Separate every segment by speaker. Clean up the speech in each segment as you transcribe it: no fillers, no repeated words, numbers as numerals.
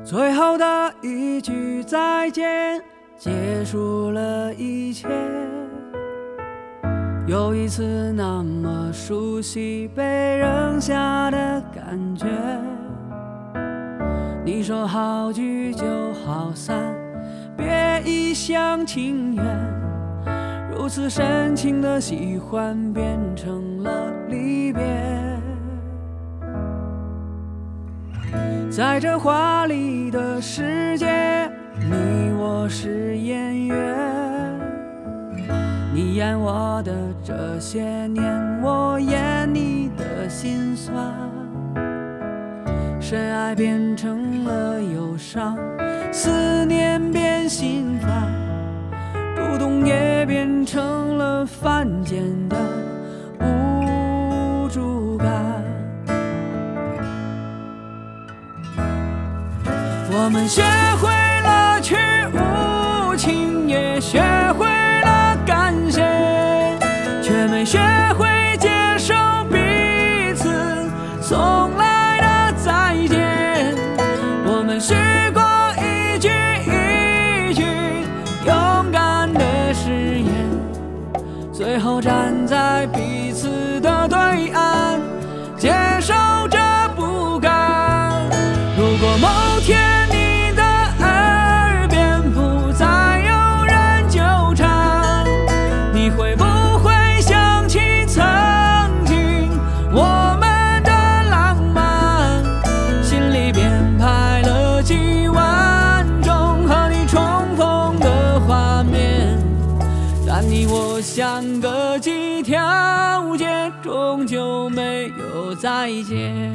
Speaker 1: 最后的一句再见，结束了一切。有一次那么熟悉被扔下的感觉，你说好聚就好散，别一厢情愿，如此深情的喜欢变成了离别。在这华丽的世界，你我是演员，你演我的这些年，我演你的心酸。深爱变成了忧伤，思念变心烦，主动也变成了犯贱的无助感。我们学会了去无情，也学会了感谢，却没学会接受彼此送来的再见。我们许过一句一句勇敢的誓言，最后站在彼此的对岸，接受这不甘。如果某天相隔几条街，终究没有再见。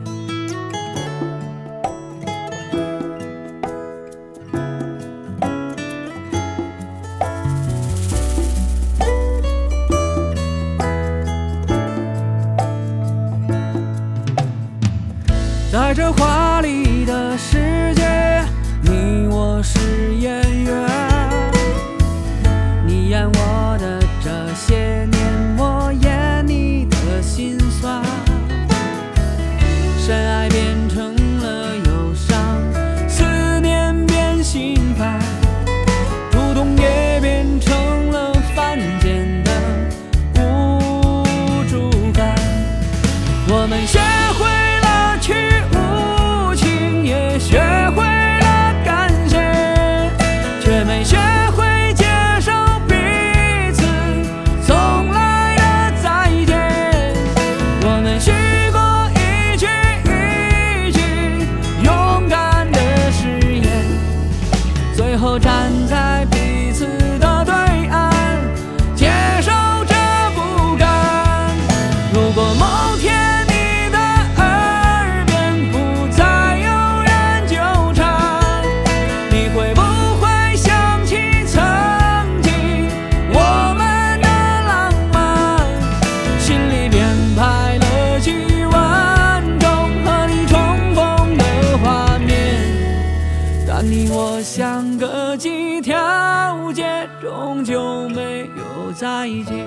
Speaker 1: 在这华丽的世界，你我是演员，你演我的这些年，我演你的心酸。深爱变成了忧伤，思念变心烦，主动也变成了犯贱的无助感。我们学会了去无情，也学会了感谢，却没学会站在彼此的对岸，接受这不甘。如果某天你的耳边不再有人纠缠，你会不会想起曾经我们的浪漫？心里编排了几万种和你重逢的画面，但你我相隔几条街，终究没有再见。